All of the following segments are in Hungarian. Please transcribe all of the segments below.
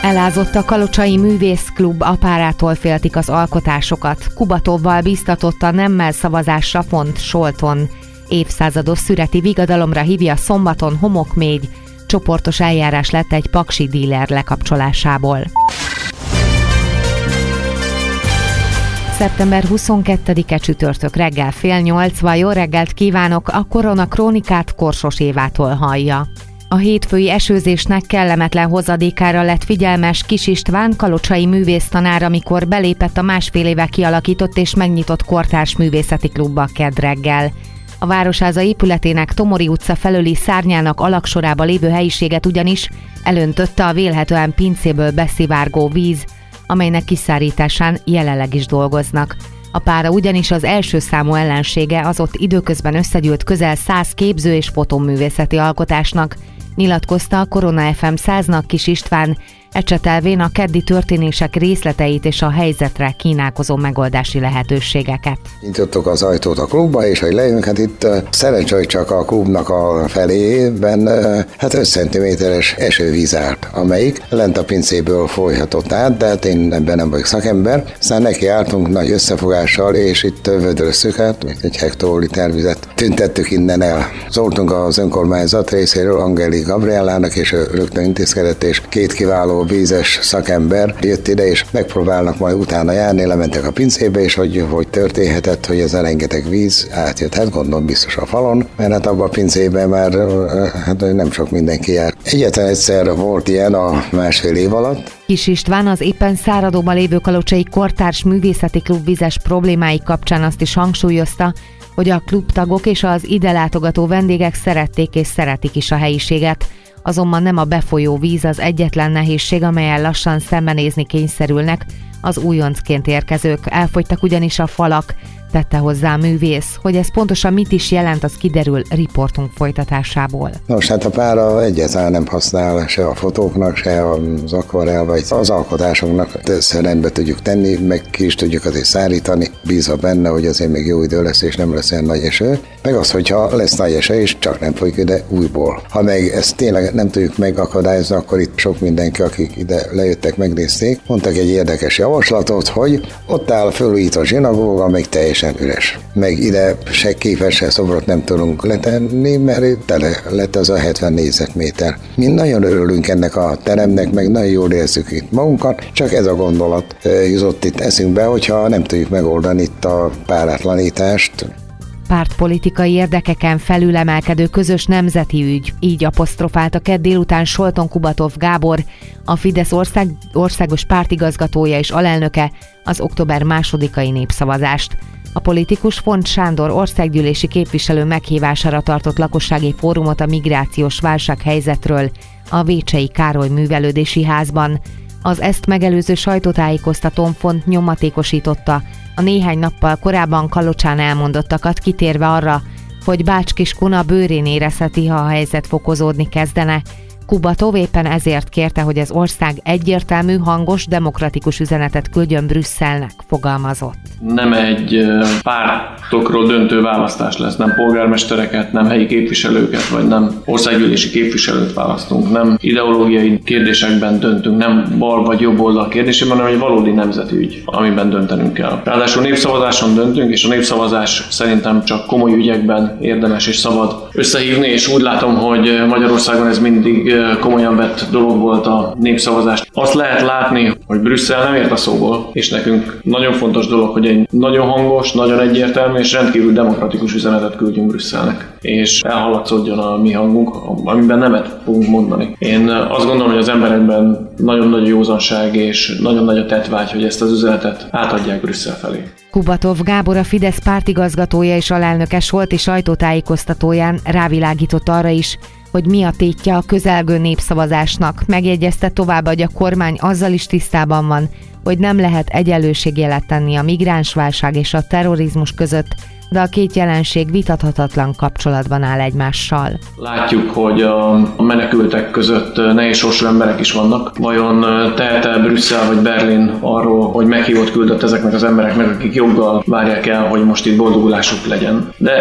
Elázott a Kalocsai Művészklub, apárától féltik az alkotásokat. Kubatovval bíztatott a nemmel szavazásra Font Solton. Évszázados szüreti vigadalomra hívja szombaton Homokmégy. Csoportos eljárás lett egy paksi díler lekapcsolásából. Szeptember 22-e csütörtök reggel 7:30, jó reggelt kívánok, a Korona Krónikát Korsos Évától hallja. A hétfői esőzésnek kellemetlen hozadékára lett figyelmes Kis István, kalocsai művésztanár, amikor belépett a másfél éve kialakított és megnyitott Kortárs Művészeti Klubba kedd reggel. A Városháza épületének Tomori utca felőli szárnyának alaksorába lévő helyiséget ugyanis elöntötte a vélhetően pincéből beszivárgó víz, amelynek kiszárításán jelenleg is dolgoznak. A pára ugyanis az első számú ellensége az ott időközben összegyűlt közel 100 képző- és fotóművészeti alkotásnak, nyilatkozta a Korona FM 100-nak Kis István, ecsetelvén a keddi történések részleteit és a helyzetre kínálkozó megoldási lehetőségeket. Nyitottuk az ajtót a klubba, és hogy lejünk, hát itt szerencsé, hogy csak a klubnak a felében 5 cm-es esővíz állt, amelyik lent a pincéből folyhatott át, de hát én ebben nem vagyok szakember. Aztán neki álltunk nagy összefogással, és itt vödröztük át, egy hektoliter vizet tüntettük innen el. Szóltunk az önkormányzat részéről Angeli Gabriellának, és ő rögtön intézkedett, és 2 kiváló vízes szakember jött ide, és megpróbálnak majd utána járni, lementek a pincébe, és hogy történhetett, hogy ez a rengeteg víz átjött. Hát gondolom biztos a falon, mert hát abban a pincében már nem sok mindenki jár. Egyetlen egyszer volt ilyen a másfél év alatt. Kis István az éppen száradóban lévő Kalocsai Kortárs Művészeti Klub vízes problémái kapcsán azt is hangsúlyozta, hogy a klubtagok és az ide látogató vendégek szerették és szeretik is a helyiséget. Azonban nem a befolyó víz az egyetlen nehézség, amellyel lassan szembenézni kényszerülnek az újoncként érkezők. Elfogytak ugyanis a falak, tette hozzá a művész. Hogy ez pontosan mit is jelent, az kiderül riportunk folytatásából. Nos, hát a pára egyáltalán nem használ se a fotóknak, se az akvarell, vagy az alkotásoknak. Ezt rendbe tudjuk tenni, meg ki is tudjuk azért szárítani, bízva benne, hogy azért még jó idő lesz, és nem lesz olyan nagy eső. Meg az, hogyha lesz nagy eső, és csak nem folyik ide újból. Ha meg ezt tényleg nem tudjuk megakadályozni, akkor itt sok mindenki, akik ide lejöttek, megnézték, mondtak egy érdekes javaslatot, hogy ott áll fölújított zsinagóga, meg teljesen üres. Meg ide se képes, se szobrot nem tudunk letenni, mert tele lett az a 70 négyzetméter. Mi nagyon örülünk ennek a teremnek, meg nagyon jól érzük itt magunkat, csak ez a gondolat jutott itt eszünkbe, hogyha nem tudjuk megoldani itt a párátlanítást. Pártpolitikai érdekeken felülemelkedő közös nemzeti ügy, így apostrofálta kedd délután Solton Kubatov Gábor, a Fidesz országos pártigazgatója és alelnöke az október 2-ai népszavazást. A politikus Font Sándor országgyűlési képviselő meghívására tartott lakossági fórumot a migrációs válsághelyzetről a Vécsei Károly Művelődési Házban. Az ezt megelőző sajtótájékoztatón Font nyomatékosította a néhány nappal korábban Kalocsán elmondottakat, kitérve arra, hogy Bács-Kiskun Kuna bőrén érezheti, ha a helyzet fokozódni kezdene. Kubatov éppen ezért kérte, hogy az ország egyértelmű, hangos, demokratikus üzenetet küldjön Brüsszelnek, fogalmazott. Nem egy pártokról döntő választás lesz, nem polgármestereket, nem helyi képviselőket, vagy nem országgyűlési képviselőt választunk, nem ideológiai kérdésekben döntünk, nem bal vagy jobb oldal kérdésében, hanem egy valódi nemzeti ügy, amiben döntenünk kell. Ráadásul népszavazáson döntünk, és a népszavazás szerintem csak komoly ügyekben érdemes és szabad összehívni, és úgy látom, hogy Magyarországon ez mindig komolyan vett dolog volt a népszavazás. Azt lehet látni, hogy Brüsszel nem ért a szóból, és nekünk nagyon fontos dolog, hogy egy nagyon hangos, nagyon egyértelmű és rendkívül demokratikus üzenetet küldjünk Brüsszelnek, és elhallatszódjon a mi hangunk, amiben nemet fogunk mondani. Én azt gondolom, hogy az emberekben nagyon nagy józanság és nagyon nagy a tettvágy, hogy ezt az üzenetet átadják Brüsszel felé. Kubatov Gábor, a Fidesz pártigazgatója és alelnöke Solti sajtótájékoztatóján rávilágított arra is, hogy mi a tétje a közelgő népszavazásnak. Megjegyezte tovább, hogy a kormány azzal is tisztában van, hogy nem lehet egyenlőségjelet tenni a migránsválság és a terrorizmus között, de a két jelenség vitathatatlan kapcsolatban áll egymással. Látjuk, hogy a menekültek között nehéz sorsú emberek is vannak. Vajon tehet-e Brüsszel vagy Berlin arról, hogy meghívót küldött ezeknek az embereknek, akik joggal várják el, hogy most itt boldogulásuk legyen? De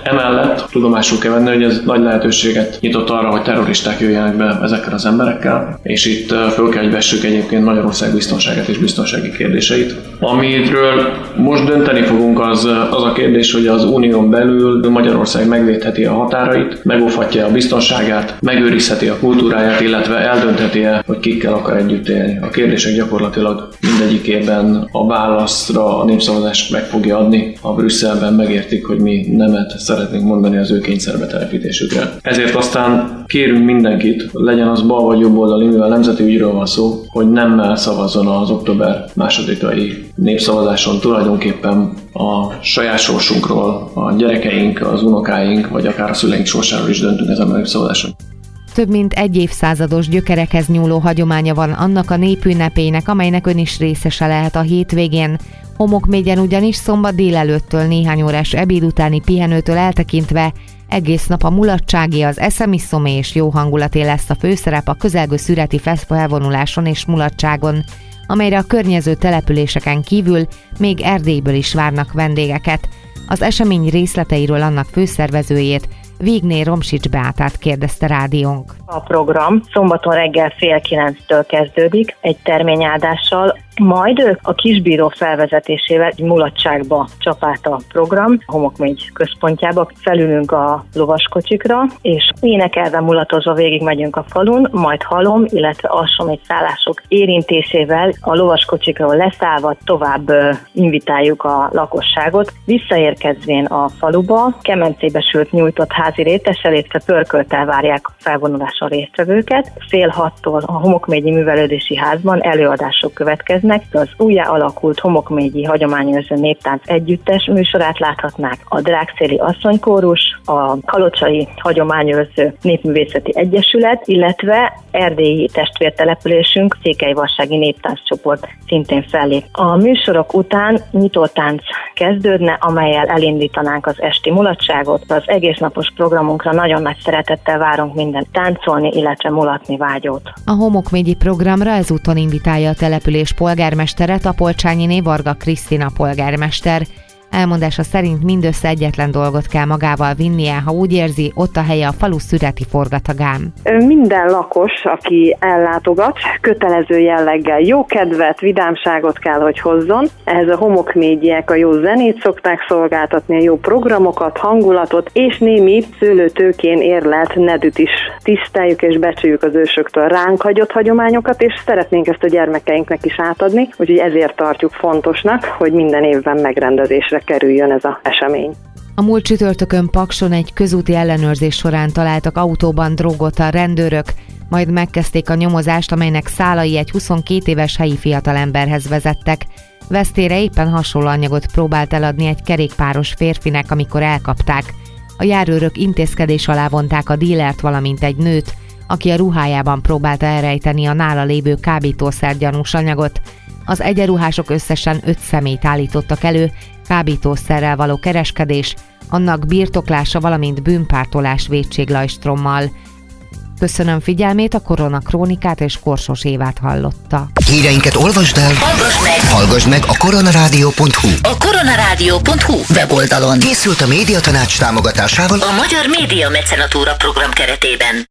Emellett tudomásul kell venni, hogy ez nagy lehetőséget nyitott arra, hogy terroristák jöjjenek be ezekkel az emberekkel, és itt föl kell, hogy vessük egyébként Magyarország biztonságát és biztonsági kérdéseit. Amiről most dönteni fogunk, az a kérdés, hogy az unión belül Magyarország megvédheti a határait, megóvhatja a biztonságát, megőrizheti a kultúráját, illetve eldöntheti-e, hogy kikkel akar együtt élni. A kérdések gyakorlatilag mindegyikében a válaszra a népszavazás meg fogja adni. A Brüsszelben megértik, hogy mi nemet szeretnénk mondani az ő kényszerbe telepítésükre. Ezért aztán kérünk mindenkit, legyen az bal vagy jobb oldali, mivel nemzeti ügyről van szó, hogy nemmel szavazzon az október 2-ai népszavazáson. Tulajdonképpen a saját sorsunkról, a gyerekeink, az unokáink, vagy akár a szüleink sorsáról is döntünk ezen a népszavazáson. Több mint egy évszázados gyökerekhez nyúló hagyománya van annak a népünnepének, amelynek ön is részese lehet a hétvégén. Homokmégyen ugyanis szombat délelőttől néhány órás ebéd utáni pihenőtől eltekintve egész nap a mulatsági, az eszemiszomé és jó hangulaté lesz a főszerep a közelgő szüreti felvonuláson és mulatságon, amelyre a környező településeken kívül még Erdélyből is várnak vendégeket. Az esemény részleteiről annak főszervezőjét, Végné Romsics Beátát kérdezte rádiónk. A program szombaton reggel 8:30-től kezdődik egy terményáldással, majd a Kisbíró felvezetésével egy mulatságba csap át a program, a Homokmégy központjába. Felülünk a lovaskocsikra, és énekelve, mulatozva végig megyünk a falun, majd halom, illetve alsómédszállások érintésével a lovaskocsikról leszállva tovább invitáljuk a lakosságot. Visszaérkezvén a faluba, kemencébe sült nyújtott házi rétessel, illetve pörkölttel várják a felvonuláson résztvevőket. 5:30-tól a Homokmégyi Művelődési Házban előadások következnek. Az újjá alakult Homokmégyi Hagyományőrző Néptánc Együttes műsorát láthatnák, a Drágszéli Asszonykórus, a Kalocsai Hagyományőrző Népművészeti Egyesület, illetve erdélyi testvértelepülésünk Székelyvarsági Néptánccsoport szintén fellép. A műsorok után nyitótánc kezdődne, amellyel elindítanánk az esti mulatságot. Az egésznapos programunkra nagyon nagy szeretettel várunk minden táncolni, illetve mulatni vágyót. A homokmégyi programra ezúton invitálja a település polgármestere, Tapolcsányiné Varga Krisztina polgármester. Elmondása szerint mindössze egyetlen dolgot kell magával vinnie, ha úgy érzi, ott a helye a falu szüreti forgatagán. Minden lakos, aki ellátogat, kötelező jelleggel jó kedvet, vidámságot kell, hogy hozzon. Ehhez a homokmégyiek a jó zenét szokták szolgáltatni, a jó programokat, hangulatot, és némi szőlőtőkén érlelt nedűt is tiszteljük és becsüljük az ősöktől ránk hagyott hagyományokat, és szeretnénk ezt a gyermekeinknek is átadni, úgyhogy ezért tartjuk fontosnak, hogy minden évben megrendezésre kerüljön ez az esemény. A múlt csütörtökön Pakson egy közúti ellenőrzés során találtak autóban drogot a rendőrök, majd megkezdték a nyomozást, amelynek szálai egy 22 éves helyi fiatalemberhez vezettek. Vesztére éppen hasonló anyagot próbált eladni egy kerékpáros férfinek, amikor elkapták. A járőrök intézkedés alá vonták a dílert, valamint egy nőt, aki a ruhájában próbálta elrejteni a nála lévő kábítószer-gyanús anyagot. Az egyenruhások összesen 5 személyt állítottak elő, kábítószerrel való kereskedés, annak birtoklása, valamint bűnpártolás vétséglajstrommal. Köszönöm figyelmét, a Korona Krónikát és Korsos Évát hallotta. Híreinket olvasd el, hallgass meg a koronarádió.hu. A koronarádió.hu weboldalon. Készült a Médiatanács támogatásával a Magyar Média Mecenatúra program keretében.